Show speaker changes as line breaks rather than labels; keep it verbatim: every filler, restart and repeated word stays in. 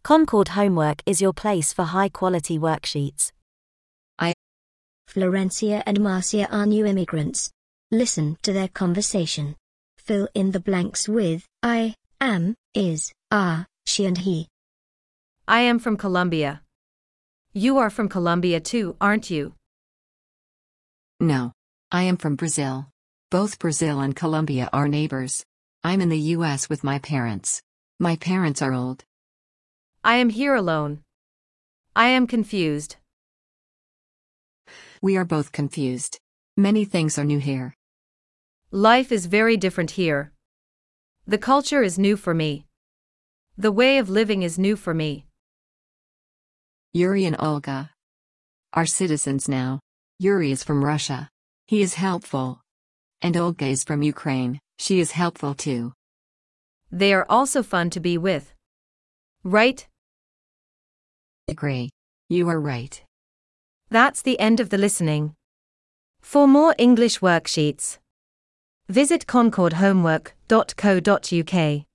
Concord Homework is your place for high-quality worksheets.
Florencia and Marcia are new immigrants. Listen to their conversation. Fill in the blanks with I, am, is, are, she and he.
I am from Colombia. You are from Colombia too, aren't you?
No. I am from Brazil. Both Brazil and Colombia are neighbors. I'm in the U S with my parents. My parents are old.
I am here alone. I am confused.
We are both confused. Many things are new here.
Life is very different here. The culture is new for me. The way of living is new for me.
Yuri and Olga are citizens now. Yuri is from Russia. He is helpful. And Olga is from Ukraine. She is helpful too.
They are also fun to be with. Right?
Agree. You are right.
That's the end of the listening. For more English worksheets, visit concord homework dot co dot U K.